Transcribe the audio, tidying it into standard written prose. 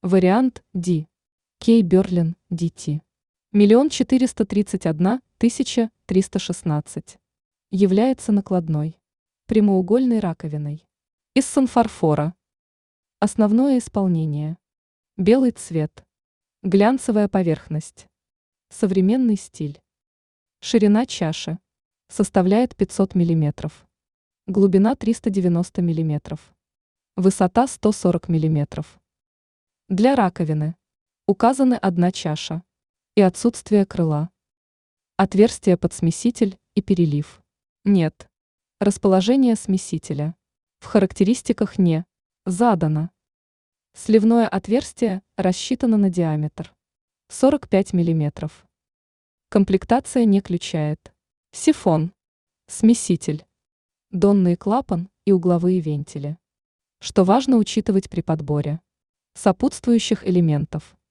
Вариант D. Кей Берлин DT. 1 431 316. Является накладной. Прямоугольной раковиной. Из санфарфора. Основное исполнение. Белый цвет. Глянцевая поверхность. Современный стиль. Ширина чаши составляет 500 мм. Глубина 390 мм. Высота 140 мм. Для раковины указаны одна чаша и отсутствие крыла. Отверстие под смеситель и перелив. Нет. Расположение смесителя в характеристиках не задано. Сливное отверстие рассчитано на диаметр 45 мм. Комплектация не включает сифон, смеситель, донный клапан и угловые вентили. Что важно учитывать при подборе сопутствующих элементов.